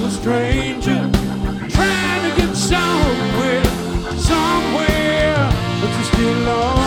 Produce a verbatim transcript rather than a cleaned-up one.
a stranger, trying to get somewhere, somewhere, but you're still lost.